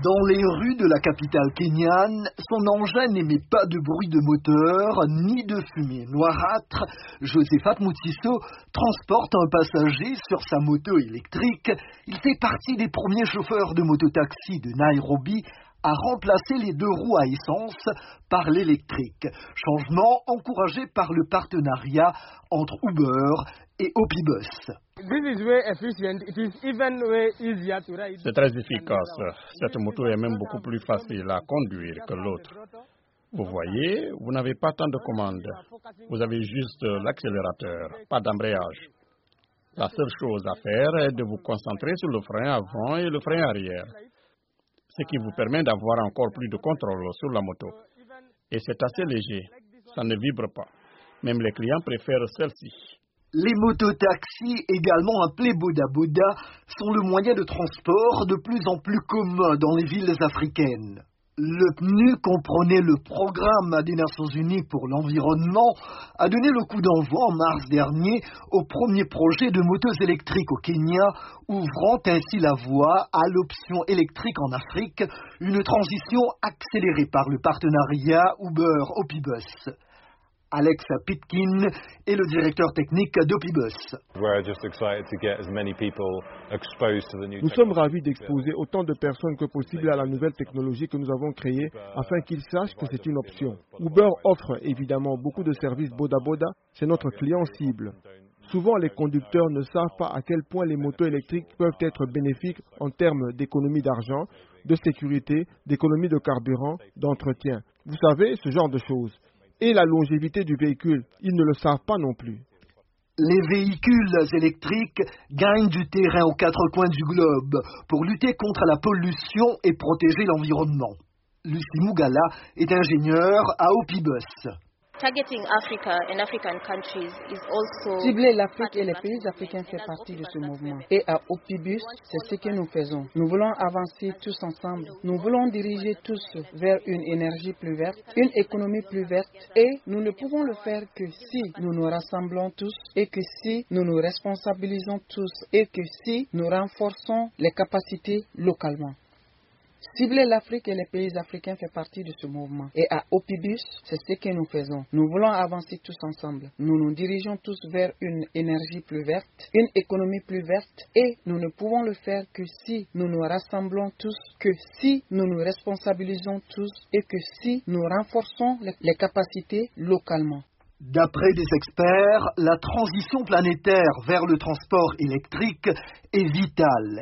Dans les rues de la capitale kenyane, son engin n'émet pas de bruit de moteur ni de fumée noirâtre. Josephat Moutisso transporte un passager sur sa moto électrique. Il fait partie des premiers chauffeurs de mototaxi de Nairobi à remplacer les deux roues à essence par l'électrique. Changement encouragé par le partenariat entre Uber et Opibus. C'est très efficace. Cette moto est même beaucoup plus facile à conduire que l'autre. Vous voyez, vous n'avez pas tant de commandes. Vous avez juste l'accélérateur, pas d'embrayage. La seule chose à faire est de vous concentrer sur le frein avant et le frein arrière, ce qui vous permet d'avoir encore plus de contrôle sur la moto. Et c'est assez léger, ça ne vibre pas. Même les clients préfèrent celle-ci. Les mototaxis, également appelés Boda Boda, sont le moyen de transport de plus en plus commun dans les villes africaines. Le PNU comprenait le programme des Nations Unies pour l'environnement, a donné le coup d'envoi en mars dernier au premier projet de motos électriques au Kenya, ouvrant ainsi la voie à l'option électrique en Afrique, une transition accélérée par le partenariat Uber-Opibus. Alex Pitkin est le directeur technique d'Opibus. Nous sommes ravis d'exposer autant de personnes que possible à la nouvelle technologie que nous avons créée afin qu'ils sachent que c'est une option. Uber offre évidemment beaucoup de services Boda Boda, c'est notre client cible. Souvent, les conducteurs ne savent pas à quel point les motos électriques peuvent être bénéfiques en termes d'économie d'argent, de sécurité, d'économie de carburant, d'entretien. Vous savez, ce genre de choses. Et la longévité du véhicule, ils ne le savent pas non plus. Les véhicules électriques gagnent du terrain aux quatre coins du globe pour lutter contre la pollution et protéger l'environnement. Lucie Mugala est ingénieure à Opibus. Cibler l'Afrique et les pays africains fait partie de ce mouvement. Et à Opibus, c'est ce que nous faisons. Nous voulons avancer tous ensemble. Nous voulons diriger tous vers une énergie plus verte, une économie plus verte. Et nous ne pouvons le faire que si nous nous rassemblons tous et que si nous nous responsabilisons tous et que si nous renforçons les capacités localement. Cibler l'Afrique et les pays africains fait partie de ce mouvement. Et à Opibus, c'est ce que nous faisons. Nous voulons avancer tous ensemble. Nous nous dirigeons tous vers une énergie plus verte, une économie plus verte. Et nous ne pouvons le faire que si nous nous rassemblons tous, que si nous nous responsabilisons tous et que si nous renforçons les capacités localement. D'après des experts, la transition planétaire vers le transport électrique est vitale